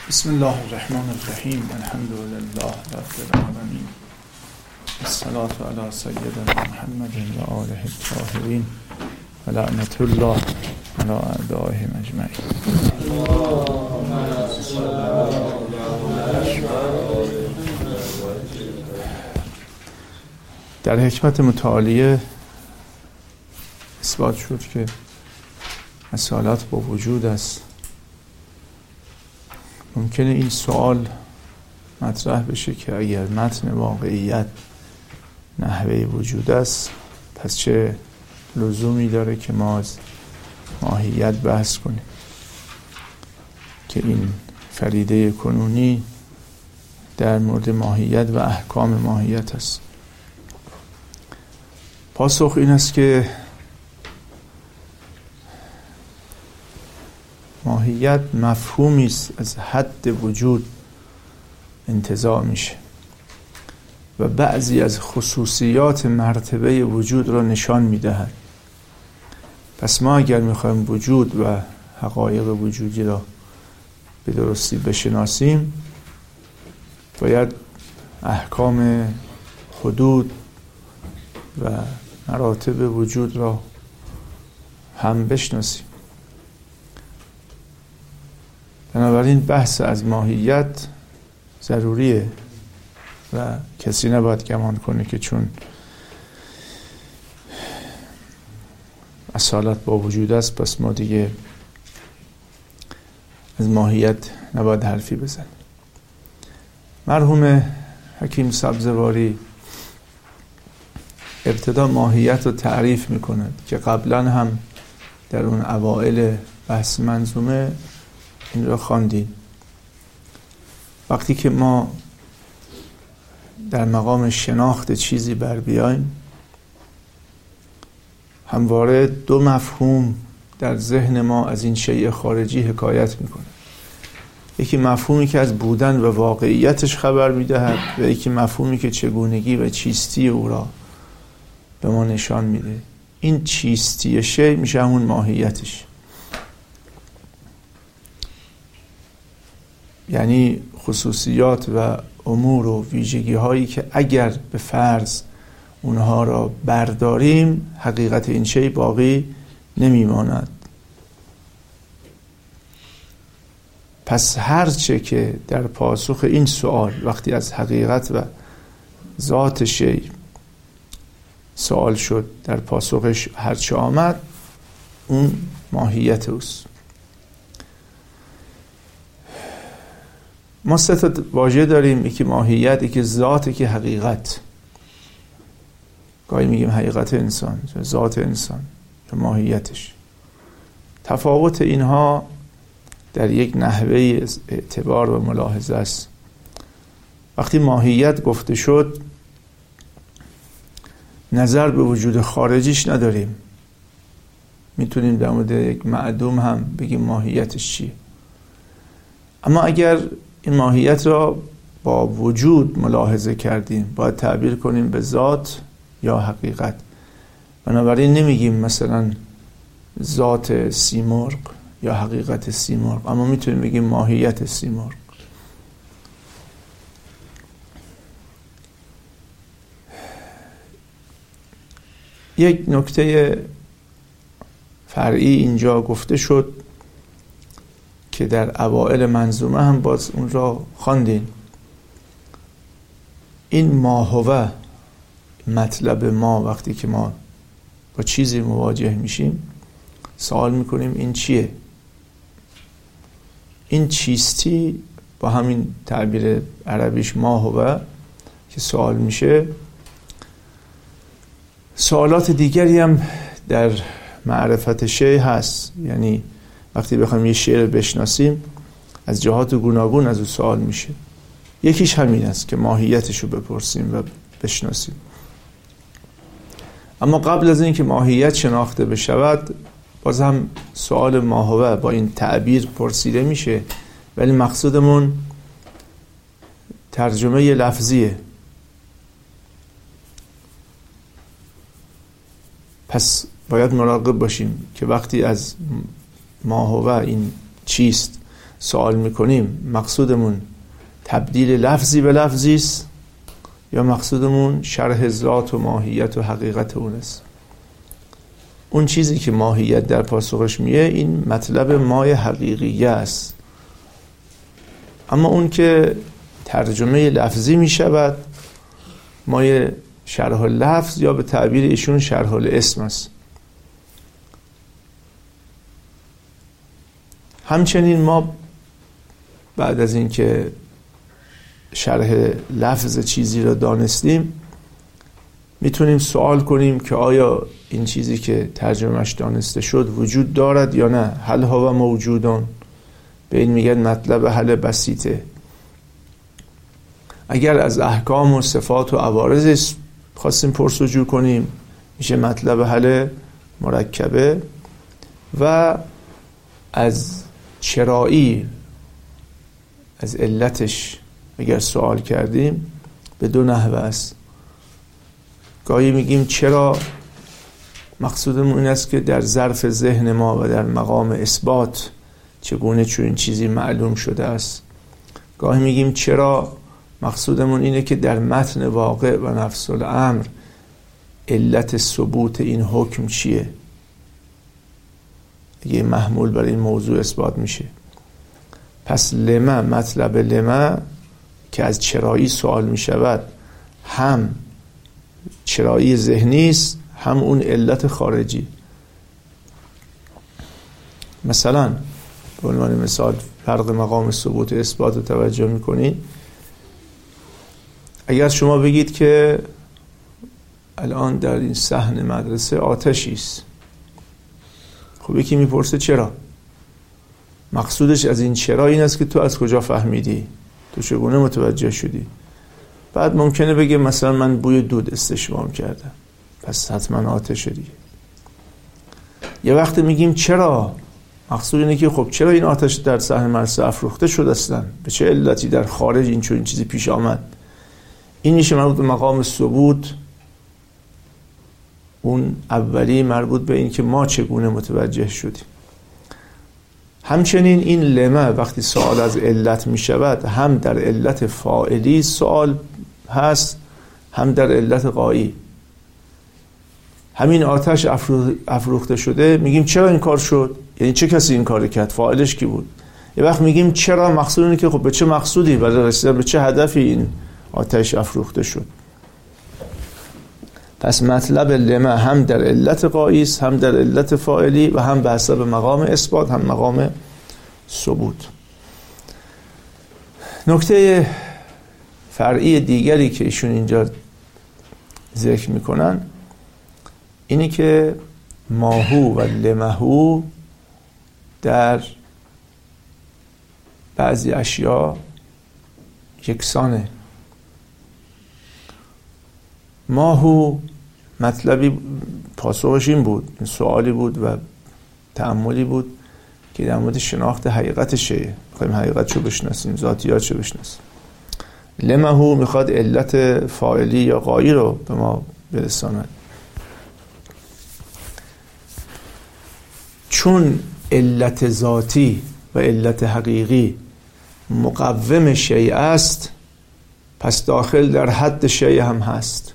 بسم الله الرحمن الرحیم. الحمد لله رب العالمین. الصلاة علی سیدنا محمد و آله الطاهرین و لعنت الله علی اعدائهم اجمعین. در حکمت متعالیه اثبات شد که اصالت با وجود است. ممکنه این سوال مطرح بشه که اگر متن واقعیت نحوه وجود است، پس چه لزومی داره که ما از ماهیت بحث کنیم که این فریده کنونی در مورد ماهیت و احکام ماهیت است. پاسخ این است که ماهیت مفهومی است از حد وجود انتزاع میشه و بعضی از خصوصیات مرتبه وجود را نشان میدهد. پس ما اگر میخوایم وجود و حقایق وجودی را به درستی بشناسیم، باید احکام حدود و مراتب وجود را هم بشناسیم. بنابراین بحث از ماهیت ضروریه و کسی نباید گمان کنه که چون اصالت با وجود است پس ما دیگه از ماهیت نباید حرفی بزنیم. مرحوم حکیم سبزواری ابتدا ماهیت رو تعریف میکند که قبلا هم در اون اوائل بحث منظومه این را خواندیم. وقتی که ما در مقام شناخت چیزی بر بیاییم، همواره دو مفهوم در ذهن ما از این شیء خارجی حکایت میکنه. یکی مفهومی که از بودن و واقعیتش خبر میدهد و یکی مفهومی که چگونگی و چیستی او را به ما نشان میده. این چیستی شیء میشه همون ماهیتش، یعنی خصوصیات و امور و ویژگی هایی که اگر به فرض اونها را برداریم حقیقت این شی باقی نمیماند. پس هرچه که در پاسخ این سوال وقتی از حقیقت و ذات شی سوال شد، در پاسخش هرچه آمد اون ماهیت اوست. ما سه تا واژه داریم، یکی ماهیت، یکی ذات، یکی حقیقت. گاهی میگیم حقیقت انسان، ذات انسان یا ماهیتش. تفاوت اینها در یک نحوه اعتبار و ملاحظه است. وقتی ماهیت گفته شد نظر به وجود خارجیش نداریم، میتونیم در مورد یک معدوم هم بگیم ماهیتش چیه. اما اگر این ماهیت را با وجود ملاحظه کردیم، باید تعبیر کنیم به ذات یا حقیقت. بنابراین نمیگیم مثلا ذات سیمرغ یا حقیقت سیمرغ، اما میتونیم بگیم ماهیت سیمرغ. یک نکته فرعی اینجا گفته شد که در اوائل منظومه هم باز اون را خواندین. این ماهوه، مطلب ما، وقتی که ما با چیزی مواجه میشیم سوال میکنیم این چیه؟ این چیستی با همین تعبیر عربیش ماهوه که سوال میشه. سوالات دیگری هم در معرفت شیء هست، یعنی وقتی بخوایم یه شیء رو بشناسیم از جهات گوناگون از او سوال میشه. یکیش همین است که ماهیتش رو بپرسیم و بشناسیم. اما قبل از این که ماهیت شناخته بشود باز هم سوال ماهوه با این تعبیر پرسیده میشه، ولی مقصودمون ترجمه لفظیه. پس باید مراقب باشیم که وقتی از ماهوه این چیست سوال میکنیم مقصودمون تبدیل لفظی به لفظی است یا مقصودمون شرح ذات و ماهیت و حقیقت اون است؟ اون چیزی که ماهیت در پاسخش میه این مطلب مای حقیقیه است، اما اون که ترجمه لفظی میشود مای شرح لفظ یا به تعبیر ایشون شرح الاسم است. همچنین ما بعد از اینکه شرح لفظ چیزی را دانستیم میتونیم سوال کنیم که آیا این چیزی که ترجمهش دانسته شد وجود دارد یا نه. هل هو موجودون، به این میگن مطلب حل بسیطه. اگر از احکام و صفات و عوارض خواستیم پرسجو کنیم میشه مطلب حل مرکبه. و از چرایی، از علتش اگر سوال کردیم به دو نحوه است. گاهی میگیم چرا، مقصودمون این است که در ظرف ذهن ما و در مقام اثبات چگونه چون چیزی معلوم شده است. گاهی میگیم چرا، مقصودمون اینه که در متن واقع و نفس الامر علت ثبوت این حکم چیه، یه محمول برای این موضوع اثبات میشه. پس لما، مطلب لما که از چرایی سوال میشود، هم چرایی ذهنی است هم اون علت خارجی. مثلا به عنوان مثال فرق مقام ثبوت و اثبات رو توجه میکنین. اگر شما بگید که الان در این صحن مدرسه آتشی است، خب یکی میپرسه چرا؟ مقصودش از این چرا این است که تو از کجا فهمیدی؟ تو چگونه متوجه شدی؟ بعد ممکنه بگه مثلا من بوی دود استشمام کردم پس حتما آتشه دیگه. یه وقت میگیم چرا، مقصود اینه که خب چرا این آتش در صحن مدرسه افروخته شد اصلا؟ به چه علتی در خارج این چیزی پیش آمد؟ این میشه مربوط به مقام ثبوت. اون اولی مربوط به این که ما چگونه متوجه شدیم. همچنین این لما وقتی سوال از علت می شود، هم در علت فاعلی سوال هست هم در علت غایی. همین آتش افروخته شده، میگیم چرا این کار شد؟ یعنی چه کسی این کار کرد؟ فاعلش کی بود؟ یه وقت میگیم چرا، مقصود اینه که خب به چه مقصودی، برای رسیدن به چه هدفی این آتش افروخته شد. پس مطلب لما هم در علت غایی است هم در علت فاعلی و هم به حسب مقام اثبات هم مقام ثبوت. نکته فرعی دیگری که ایشون اینجا ذکر میکنن اینی که ماهو و لمهو در بعضی اشیاء یکسانه. ماهو مطلبی پاسخش این بود، این سوالی بود و تأملی بود که در مورد شناخت حقیقت شیء، می‌خوایم حقیقت رو بشناسیم، ذاتیات رو بشناسیم. لمهو میخواد علت فاعلی یا غایی رو به ما برساند. چون علت ذاتی و علت حقیقی مقوم شیء است، پس داخل در حد شیء هم هست.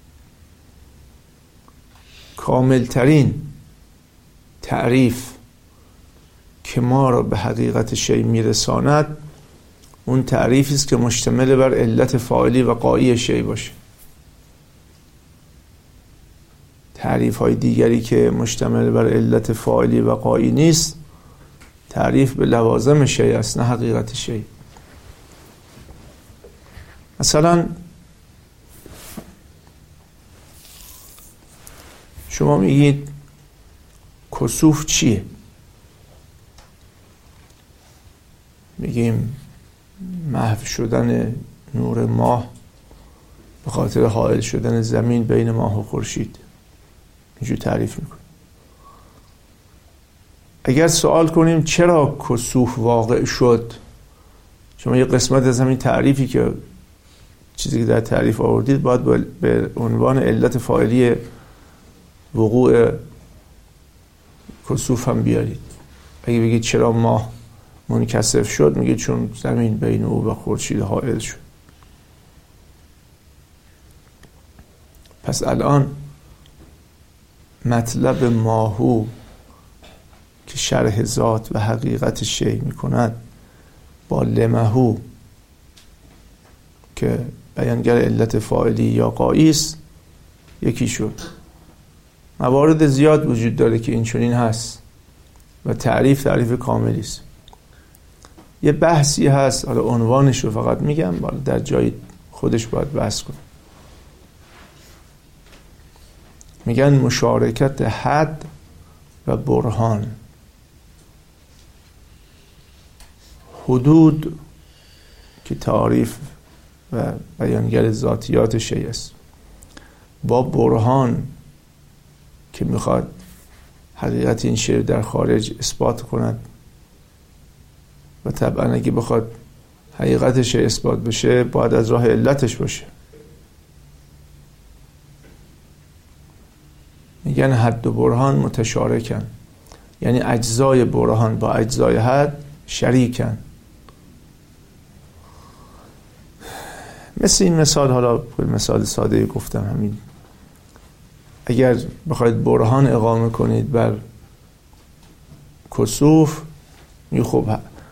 کاملترین تعریف که ما را به حقیقت شیء میرساند اون تعریفی است که مشتمل بر علت فاعلی و غایی شیء باشه. تعریف های دیگری که مشتمل بر علت فاعلی و غایی نیست تعریف به لوازم شیء است، نه حقیقت شیء. مثلا شما میگید کسوف چیه؟ میگیم محو شدن نور ماه به خاطر حائل شدن زمین بین ماه و خورشید. اینجور تعریف میکنیم. اگر سوال کنیم چرا کسوف واقع شد، شما یه قسمت از همین تعریفی که چیزی که در تعریف آوردید باید به عنوان علت فاعلی وقوع کسوف هم بیارید. اگه بگید چرا ماه منکسف شد، میگه چون زمین بین او و خورشید حائل شد. پس الان مطلب ماهو که شرح ذات و حقیقت شیء میکند با لمهو که بیانگر علت فاعلی یا غایی است یکی شد. موارد زیاد وجود داره که این چنین هست و تعریف کاملی است. یه بحثی هست، حالا عنوانش رو فقط میگم، در جای خودش باید بحث کنم. میگن مشارکت حد و برهان. حدود که تعریف و بیانگر ذاتیات شیء است، با برهان که میخواد حقیقت این شیء در خارج اثبات کند و طبعا اگه بخواد حقیقت شیء اثبات بشه باید از راه علتش باشه. میگن حد و برهان متشارکن، یعنی اجزای برهان با اجزای حد شریکن. مثل این مثال، حالا مثال ساده گفتم، همین اگر بخواید برهان اقامه کنید بر کسوف، خب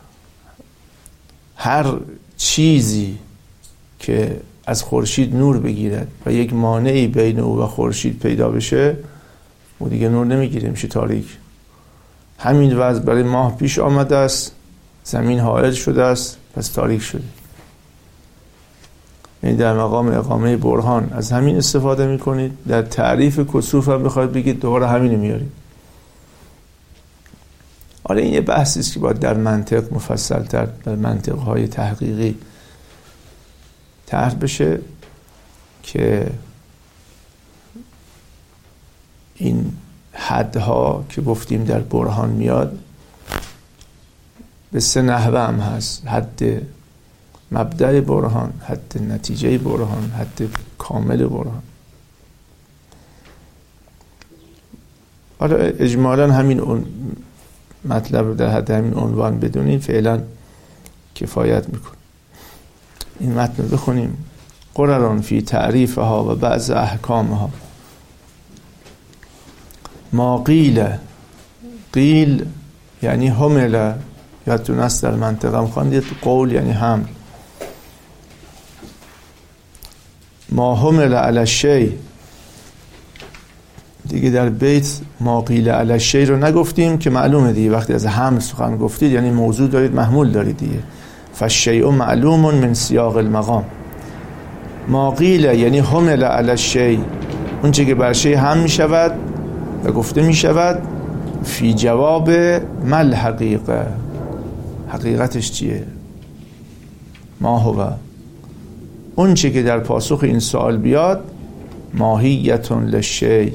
هر چیزی که از خورشید نور بگیرد و یک مانعی بین او و خورشید پیدا بشه، او دیگه نور نمیگیره، میشه تاریک. همین وضع برای ماه پیش آمده است، زمین حائل شده است، پس تاریک شده. یعنی در مقام اقامه برهان از همین استفاده میکنید. در تعریف کسوف هم بخواید بگید دوباره همین میارید. حالا این یه بحثی است که باید در منطق مفصل‌تر، در منطق‌های تحقیقی طرح بشه که این حدها که گفتیم در برهان میاد به سه نحوه هم هست: حد مبدأ برهان، حد نتیجه برهان، حد کامل برهان. حالا اجمالا همین اون مطلب رو در حد همین عنوان بدونین فعلا کفایت میکن. این متن رو بخونیم. قرران فی تعریفها و بعض احکامها. ما قیل، قیل یعنی حمله، یادتون است در منطقه هم خواندید قول یعنی حمل. ما حمل علی الشیء، دیگه در بیت ما قیل علی الشیء رو نگفتیم که معلومه دیگه، وقتی از حمل سخن گفتید یعنی موضوع دارید، محمول دارید دیگه. فالشیء معلوم من سیاق المقام. ما قیل یعنی حمل علی الشیء، اون چیزی که بر شیء حمل می شود و گفته می شود. فی جواب مل حقیقه، حقیقتش چیه؟ ما هو، اون چی که در پاسخ این سوال بیاد، ماهیتون للشیء.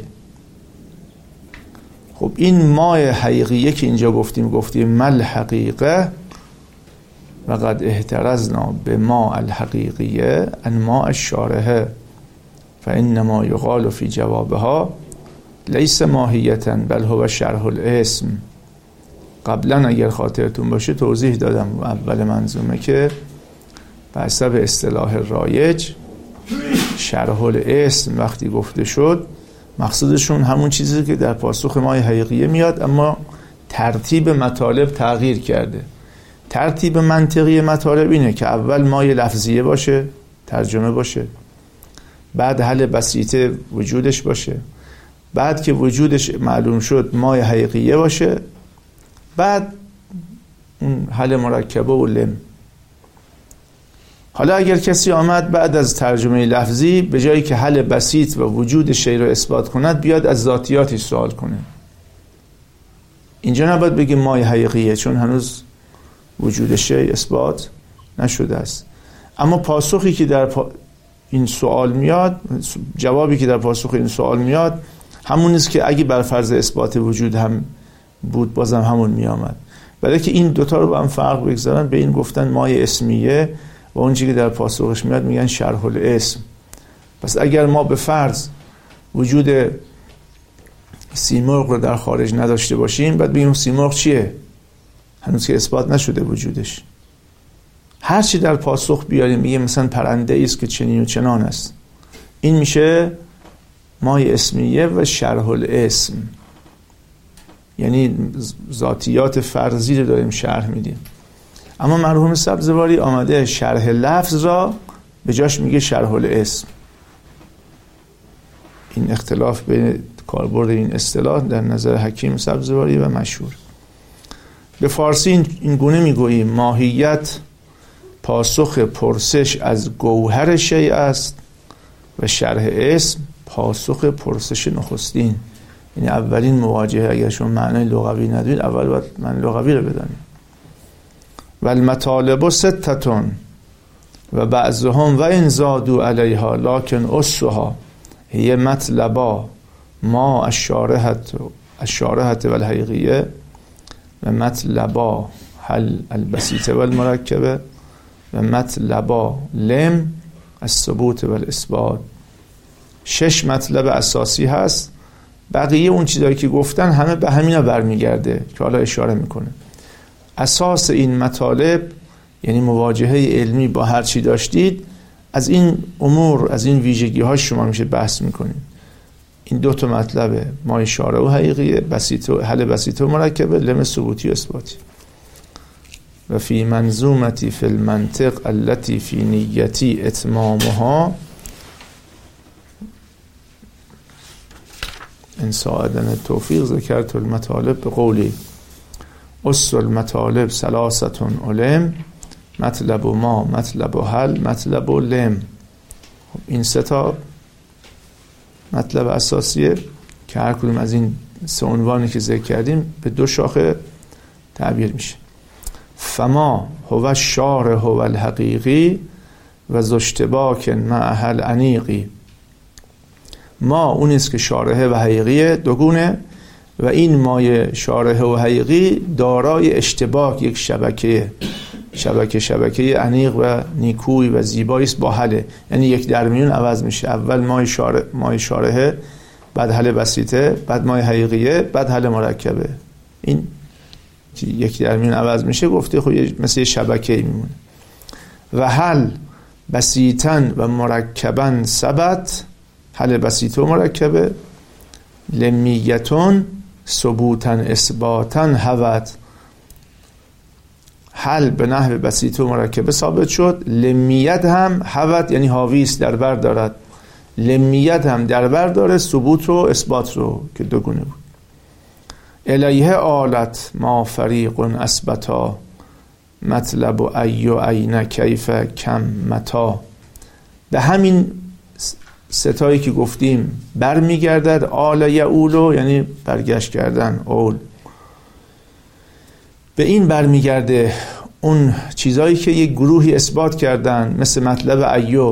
خب این مای حقیقیه که اینجا گفتیم مل حقیقه، و قد احترزنا به ما الحقیقیه ان ما الشارحه فانما یقال فی جوابها لیس ماهیتا بل هو شرح الاسم. قبلا اگر خاطرتون باشه توضیح دادم اول منظومه که به حسب اصطلاح رایج شرح الاسم وقتی گفته شد مقصودشون همون چیزی که در پاسخ مای حقیقیه میاد، اما ترتیب مطالب تغییر کرده. ترتیب منطقی مطالب اینه که اول مای لفظیه باشه، ترجمه باشه، بعد حل بسیطه وجودش باشه، بعد که وجودش معلوم شد مای حقیقیه باشه، بعد اون حل مرکبه و لم. حالا اگر کسی آمد بعد از ترجمه لفظی به جایی که حل بسیط و وجود شیء رو اثبات کند بیاد از ذاتیاتش سوال کنه، اینجا نباید بگیم مای حقیقیه، چون هنوز وجود شیء اثبات نشده است. اما پاسخی که در این سوال میاد، جوابی که در پاسخ این سوال میاد همون است که اگه بر فرض اثبات وجود هم بود بازم همون میامد. برای که این دوتا رو با هم فرق بگذارن، به این گفتن مای اسمیه و اون چیزی که در پاسخش میاد میگن شرح الاسم. پس اگر ما به فرض وجود سیمرغ رو در خارج نداشته باشیم، بعد بگیم سیمرغ چیه؟ هنوز که اثبات نشده وجودش. هر چی در پاسخ بیاریم میگه مثلا پرنده ایست که چنین و چنان است، این میشه مای اسمیه و شرح الاسم، یعنی ذاتیات فرضی رو داریم شرح میدیم. اما مرحوم سبزواری آمده شرح لفظ را به جاش میگه شرح الاسم. این اختلاف بین کاربرد این اصطلاح در نظر حکیم سبزواری و مشهور. به فارسی این گونه میگوییم ماهیت پاسخ پرسش از گوهر شیء است و شرح اسم پاسخ پرسش نخستین. یعنی اولین مواجهه، اگر شما معنی لغوی ندونید اول باید معنی لغوی رو بدانید. و المطالب ستتون و بعضهم و ان زادوا علیها لکن اسها هی مطلبا ما الشارحة و الحقیقیه و مطلبا حل البسیطه و المرکبه و مطلبا لم الثبوت و الاثبات. 6 مطلب اساسی هست. بقیه اون چیزایی که گفتن همه به همینا برمیگرده که حالا اشاره میکنه. اساس این مطالب یعنی مواجهه علمی با هر چی داشتید، از این امور، از این ویژگی ها شما میشه بحث میکنید. این 2 مطلبه، ما اشاره و حقیقیه، بسیطه حل بسیطه و مرکبه، لم ثبوتی و اثباتی. و فی منظومتی فی المنطق التي فی نیتی اتمامها ان ساعدنا التوفیق ذکرت المطالب به قولی اصل المطالب 3 علم مطلب و ما مطلب و حل مطلب و لم. این 3 مطلب اساسیه که هر کدوم از این 3 عنوانی که ذکر کردیم به 2 شاخه تعبیر میشه. فما هو الشارح هو الحقیقی و ذو اشتباک مع حل انیقی. ما اون است که شارحه و حقیقیه، 2 گونه، و این مای شارحه و حقیقی دارای اشتباک، یک شبکه انیق و نیکوی و زیبایی است با حل، یعنی یک درمیون عوض میشه. اول مای شارحه، بعد حل بسیطه، بعد مای حقیقیه، بعد حل مرکبه. این یک درمیون عوض میشه، گفته خب مثل شبکه میمونه. و حل بسیطن و مرکبن ثبت، حل بسیط و مرکبه، لمیتون ثبوتن اثباتن هوت. حل به نحو بسیط و مرکبه ثابت شد، لمیت هم هوت یعنی حاویست، در بر دارد. لمیت هم در بر داره ثبوت و اثبات رو که 2 گونه بود. الیه آلت ما فریق اثبتا مطلب و ای و عین کیف کم متا. به همین 3 که گفتیم برمیگردد. آل یعولو یعنی برگشت کردن، اول به این برمیگرده. اون چیزایی که یک گروهی اثبات کردن مثل مطلب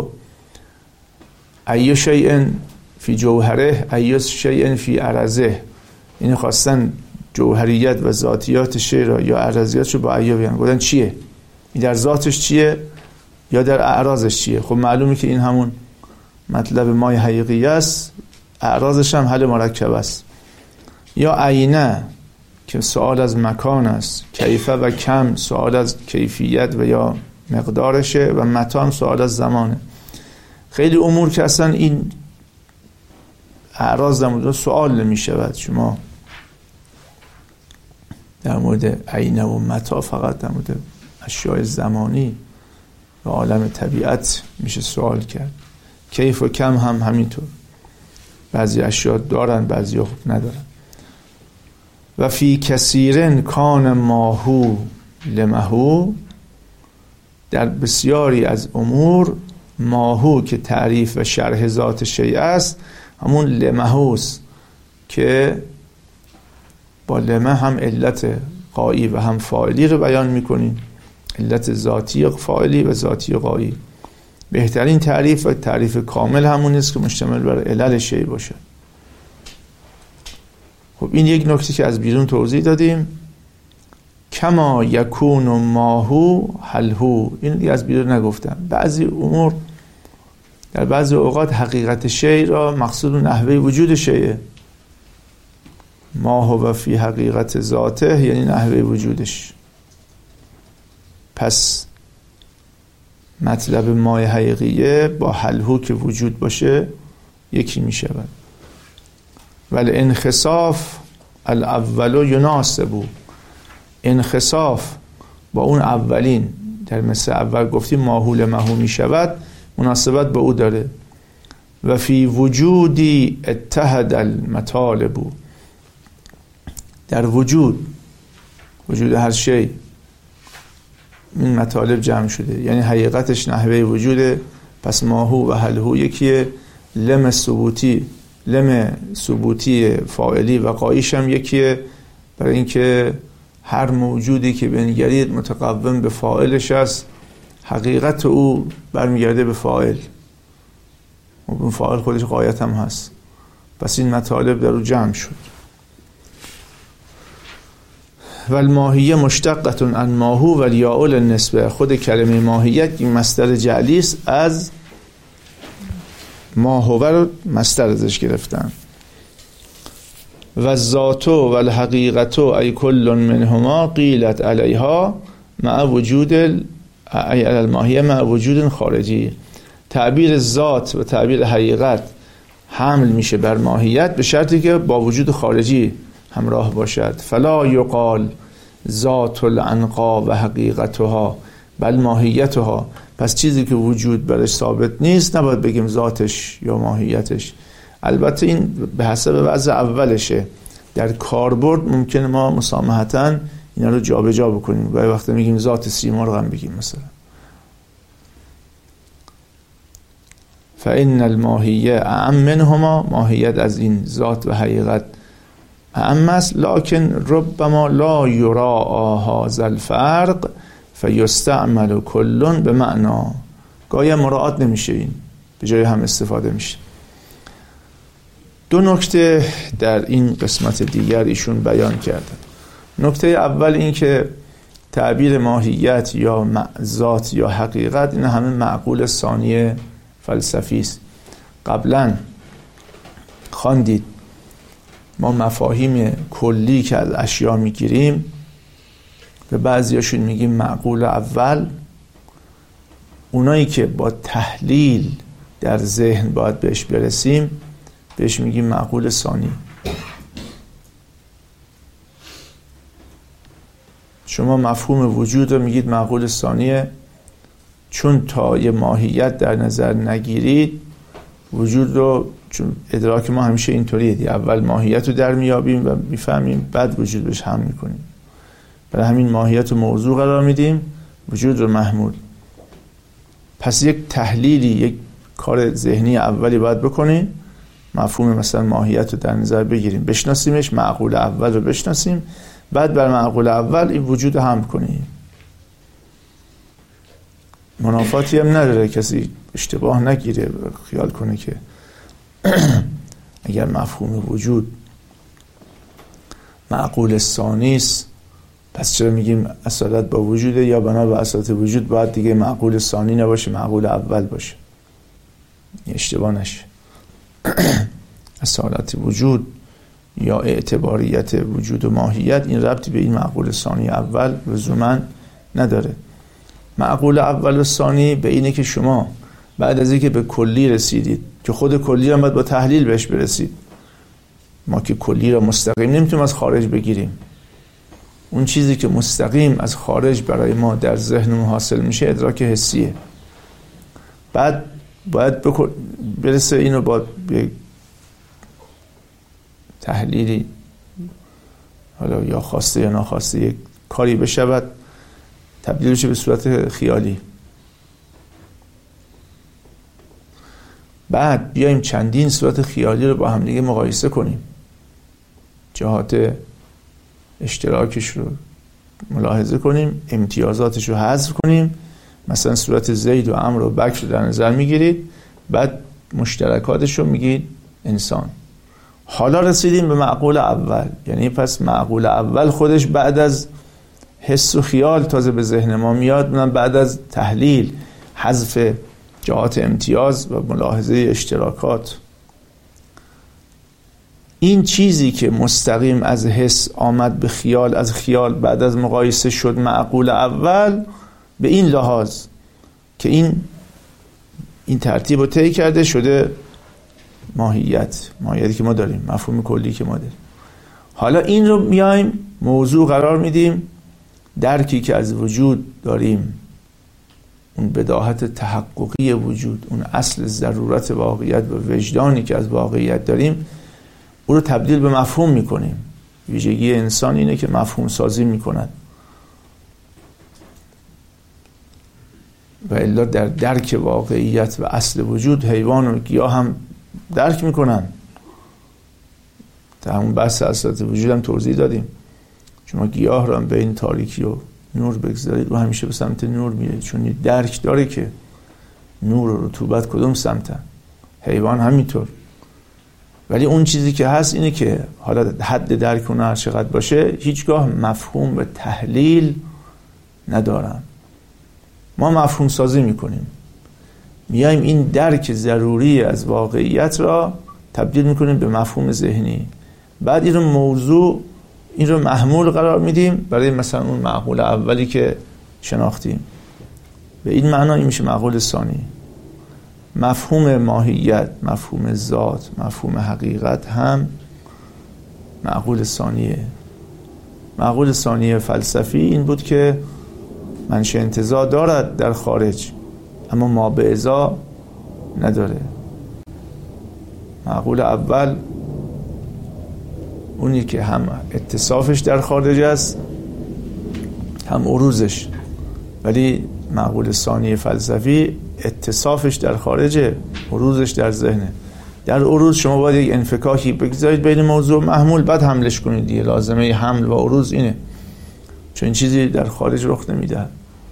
ایو شیء فی جوهره ایو شیء فی عرضه، یعنی خواستن جوهریت و ذاتیات شیء را یا عرضیاتش رو با ایو بیان، گفتن چیه این، در ذاتش چیه یا در اعراضش چیه. خب معلومه که این همون مطلب مای حقیقی است، اعراضش هم حل مرکب است. یا عینه که سوال از مکان است، کیفه و کم سوال از کیفیت و یا مقدارشه، و متا هم سوال از زمانه. خیلی امور که اصلا این اعراض در مورد سوال نمی شود. شما در مورد عینه و متا فقط در مورد اشیاء زمانی و عالم طبیعت میشه سوال کرد. کیف و کم هم همینطور، بعضی اشیاء دارن بعضی خوب ندارن. و فی کثیرن کان ماهو لمهو، در بسیاری از امور ماهو که تعریف و شرح ذات شیء است همون لمهوست که با لمه هم علت غایی و هم فاعلی رو بیان میکنیم، علت ذاتی فاعلی و ذاتی غایی. بهترین تعریف و تعریف کامل همون است که مشتمل بر علل شیء باشه. خب این یک نکته که از بیرون توضیح دادیم. کما یکون ماهو حلهو، این دیگه از بیرون نگفتم. بعضی امور در بعضی اوقات حقیقت شیء را مقصود نحوه وجود شیء، ما هو فی حقیقت ذاته یعنی نحوه وجودش. پس مطلب مای حقیقیه با حلهو که وجود باشه یکی می شود. ولی انخساف الاول یناسبو، انخساف با اون اولین در مثل اول گفتیم ماحول محو می شود، مناسبت با او داره. و فی وجودی اتحد المطالب، در وجود هر شی این مطالب جمع شده، یعنی حقیقتش نحوه وجوده. پس ماهو و حلهو یکیه. لم ثبوتی فاعلی و قایش هم یکیه، برای اینکه هر موجودی که بنگرید متقوم به فاعلش است، حقیقت او برمیگرده به فاعل و اون فاعل خودش غایت هم هست. پس این مطالب در او جمع شد. والماهیه مشتقه عن ماهو والیاء النسبه، خود کلمه ماهیت این مصدر جعلی است، از ماهو رو مصدر ازش گرفتن. و ذات و الحقیقت ای کل منهما قیلت علیها مع وجود الماهیه مع وجود خارجی. تعبیر ذات و تعبیر حقیقت حمل میشه بر ماهیت به شرطی که با وجود خارجی همراه باشد. فلا یقال ذات العنقا و حقیقتها بل ماهیتها. پس چیزی که وجود برش ثابت نیست نباید بگیم ذاتش یا ماهیتش. البته این به حسب وضع اولشه. در کاربرد ممکنه ما مسامحتاً اینا رو جابجا بکنیم، گاهی وقتا میگیم ذات سیمرغ هم بگیم مثلا. فإن الماهیه اعم منهما، ماهیت از این ذات و حقیقت اعم است. لکن ربما لا یرا هذا الفرق فیستعمل کل به معنا، گاهی مراعات نمیشه، این به جای هم استفاده میشه. دو نکته در این قسمت دیگر ایشون بیان کردن. نکته اول این که تعبیر ماهیت یا ذات یا حقیقت این همه معقول ثانی فلسفی است. قبلا خواندید ما مفاهیم کلی که از اشیا میگیریم به بعضیاشون میگیم معقول اول، اونایی که با تحلیل در ذهن باید بهش برسیم بهش میگیم معقول ثانی. شما مفهوم وجود رو میگید معقول ثانیه، چون تا یه ماهیت در نظر نگیرید وجود رو، چون ادراک ما همیشه اینطوریه دی، اول ماهیت رو در میابیم و میفهمیم بعد وجود بهش هم میکنیم. برای همین ماهیت رو موضوع قرار میدیم، وجود رو محمول. پس یک تحلیلی، یک کار ذهنی اولی باید بکنیم، مفهوم مثلا ماهیت رو در نظر بگیریم، بشناسیمش، معقول اول رو بشناسیم، بعد بر معقول اول این وجود رو هم کنیم. منافاتی هم نداره، کسی اشتباه نگیره خیال کنه که اگر مفهوم وجود معقول ثانی است پس چرا میگیم اصالت با وجوده، یا بنا به اصالت وجود باید دیگه معقول ثانی نباشه، معقول اول باشه. اشتباه نشه. اصالت وجود یا اعتباریت وجود و ماهیت این ربطی به این معقول ثانی اول لزوما نداره. معقول اول و ثانی به اینه که شما بعد از اینکه به کلی رسیدید، که خود کلی هم باید با تحلیل بهش برسید، ما که کلی را مستقیم نمیتونیم از خارج بگیریم، اون چیزی که مستقیم از خارج برای ما در ذهن حاصل میشه ادراک حسیه. بعد باید برسه اینو با تحلیلی، حالا یا خواسته یا ناخواسته، یک کاری بشود تبدیل بشه به صورت خیالی. بعد بیایم چندین صورت خیالی رو با هم دیگه مقایسه کنیم، جهات اشتراکش رو ملاحظه کنیم، امتیازاتش رو حذف کنیم. مثلا صورت زید و عمرو و بکر رو در نظر میگیرید، بعد مشترکاتش رو میگید انسان. حالا رسیدیم به معقول اول، یعنی پس معقول اول خودش بعد از حس و خیال تازه به ذهن ما میاد، اونم بعد از تحلیل، حذف جهات امتیاز و ملاحظه اشتراکات. این چیزی که مستقیم از حس آمد به خیال، از خیال بعد از مقایسه شد معقول اول، به این لحاظ که این ترتیب رو طی کرده شده ماهیتی که ما داریم، مفهوم کلی که ما داریم. حالا این رو میایم موضوع قرار میدیم، درکی که از وجود داریم، اون بداهت تحققی وجود، اون اصل ضرورت واقعیت و وجدانی که از واقعیت داریم، او رو تبدیل به مفهوم میکنیم. ویژگی انسان اینه که مفهوم سازی میکند و الا در درک واقعیت و اصل وجود حیوان و گیاه هم درک میکنن. در همون بحث اصالت وجود هم توضیح دادیم، شما گیاه رو هم بین تاریکی و نور بگذارید و همیشه به سمت نور میره، چون درک داره که نور و رطوبت کدوم سمتن. حیوان همینطور. ولی اون چیزی که هست اینه که حالا حد درک اون هر چقدر باشه هیچگاه مفهوم و تحلیل ندارن. ما مفهوم سازی میکنیم، میایم این درک ضروری از واقعیت را تبدیل میکنیم به مفهوم ذهنی. بعد این رو محمول قرار میدیم برای مثلا اون معقول اولی که شناختیم. به این معنا این میشه معقول ثانی. مفهوم ماهیت، مفهوم ذات، مفهوم حقیقت هم معقول ثانیه. معقول ثانی فلسفی این بود که منشأ انتزاع دارد در خارج اما ما به ازا نداره. معقول اول اونی که هم اتصافش در خارج است هم عروضش، ولی معقول ثانی فلسفی اتصافش در خارجه، عروضش در ذهنه. در عروض شما باید یک انفکاکی بگذارید بین موضوع محمول، بعد حملش کنید دیگه. لازمه حمل و عروض اینه، چون این چیزی در خارج رخ نمیده.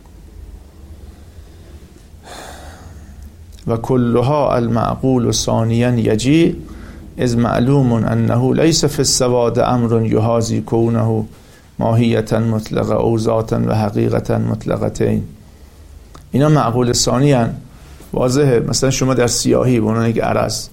و کلها المعقول ثانیا یجی از معلوم انه لیس فی السواد امر یحاذی کونه ماهیتا مطلقه او ذاتا و حقیقتا مطلقتین. اینا معقول ثانی هن. واضحه. مثلا شما در سیاهی به عنوان یک عرض،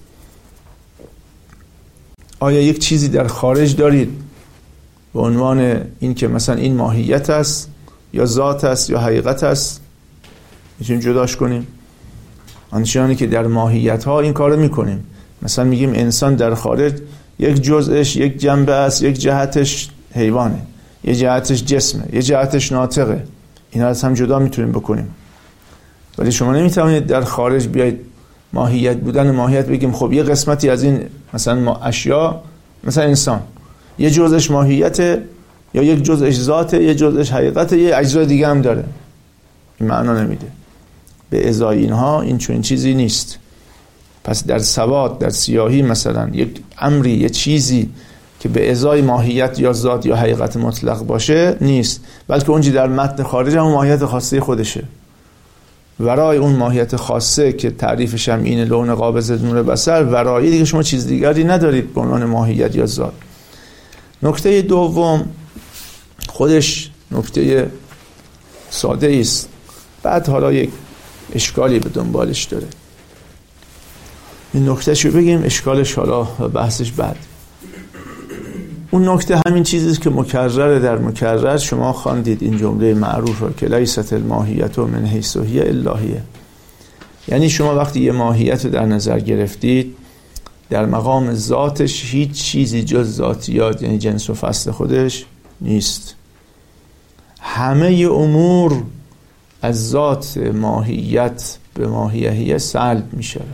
آیا یک چیزی در خارج دارید به عنوان این که مثلا این ماهیت است یا ذات است یا حقیقت است؟ میتونیم جداش کنیم. آنچنانی که در ماهیت ها این کارو میکنیم. مثلا میگیم انسان در خارج یک جزءش یک جنبه است، یک جهتش حیوانه، یک جهتش جسمه، یک جهتش ناطقه. اینا از هم جدا میتونیم بکنیم. ولی شما نمیتونید در خارج بیاید ماهیت بودن ماهیت بگیم خب یه قسمتی از این مثلا اشیا، مثلا انسان یه جزءش ماهیته یا یک جزءش ذاته، یه جزءش حقیقته، یه اجزای دیگه هم داره. این معنا نمیده. به ازای اینها این چون چیزی نیست. پس در سواد، در سیاهی مثلا یک امری، یه چیزی که به ازای ماهیت یا ذات یا حقیقت مطلق باشه نیست، بلکه اونجی در متن خارج هم ماهیت خاصه خودشه. ورای اون ماهیت خاصه که تعریفش هم اینه، لون قابض نور بصر، ورای دیگه شما چیز دیگری ندارید به عنوان ماهیت یا ذات. نکته دوم خودش نکته ساده است، بعد حالا یک اشکالی به دنبالش داره. این نکته شو بگیم، اشکالش حالا و بحثش بعد. اون نکته همین چیزیست که مکرر در مکرر شما خواندید این جمله معروف رو که لیست الماهیت من حیث هی الا هی. یعنی شما وقتی یه ماهیت رو در نظر گرفتید، در مقام ذاتش هیچ چیزی جز ذاتیات یعنی جنس و فصل خودش نیست. همه امور از ذات ماهیت به ماهیه سلب می شود.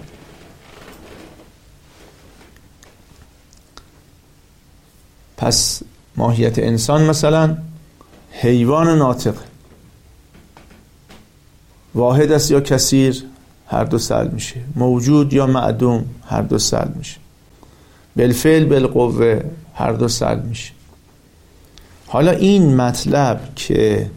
پس ماهیت انسان مثلا حیوان ناطق، واحد است یا کثیر، هر دو سلب میشه. موجود یا معدوم، هر دو سلب میشه. بالفعل بالقوه، هر دو سلب میشه. حالا این مطلب که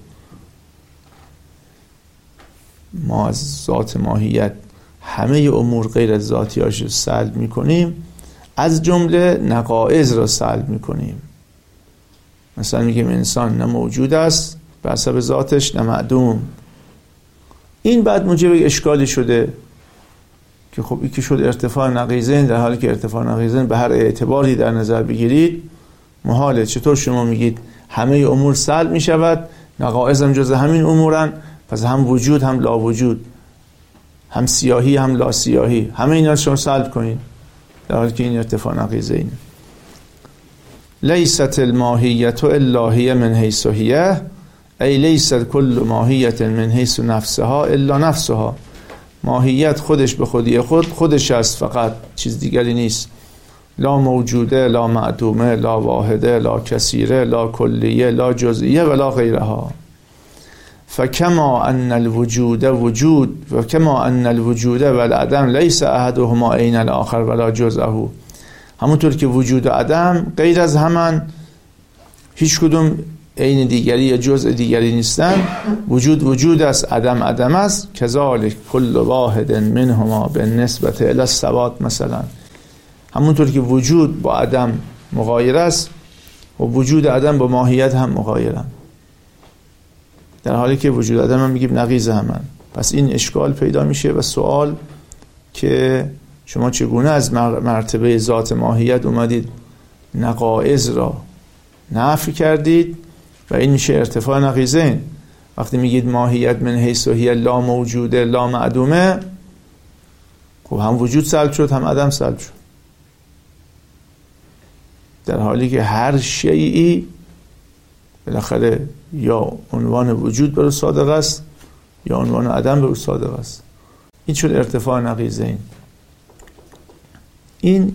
ما از ذات ماهیت همه امور غیر از ذاتیاش رو سلب میکنیم، از جمله نقائض را سلب میکنیم. مثلا میگیم انسان نه موجود است به حسب ذاتش، نه معدوم. این بعد موجب اشکالی شده که خب این که شد ارتفاع نقیضین، در حالی که ارتفاع نقیضین به هر اعتباری در نظر بگیرید محاله. چطور شما میگید همه امور سلب میشود، نقائض هم جز همین امورن، پس هم وجود هم لا وجود، هم سیاهی هم لا سیاهی، همه اینا رو شما سلب کنین، در حالی که این ارتفاع نقیضه اینه. لیست الماهیت الا هی من حیث هی، ای لیست کل ماهیت من حیث نفسها الا نفسها. ماهیت خودش به خودی خودش است، فقط چیز دیگری نیست. لا موجوده، لا معدومه، لا واحده، لا کثیره، لا کلیه، لا جزئیه ولا غیرها. فکما ان الوجود وجود و کما ان الوجود والعدم لیس احدهما عین الاخر ولا جزءه. همونطور که وجود و عدم غیر از همان، هیچ کدوم عین دیگری یا جزء دیگری نیستن. وجود وجود است، عدم عدم است. کذالک کل واحد منهما بالنسبه الی السواد. مثلا همونطور که وجود با عدم مغایر است و وجود عدم با ماهیت هم مغایرن، در حالی که وجود عدم هم میگیم نقیض همن. پس این اشکال پیدا میشه و سوال که شما چگونه از مرتبه ذات ماهیت اومدید نقائض را نفی کردید و این میشه ارتفاع نقیضین. وقتی میگید ماهیت من حیث هی لا موجوده لا معدومه، خب هم وجود سلب شد هم عدم سلب شد، در حالی که هر شیئی بالاخره یا عنوان وجود بر او صادق است یا عنوان عدم بر او صادق است. این شد ارتفاع نقیضین. این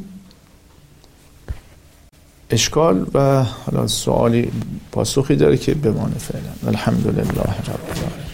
اشکال و حالا سوالی پاسخی داره که بمانه فعلا. الحمدلله رب العالمین.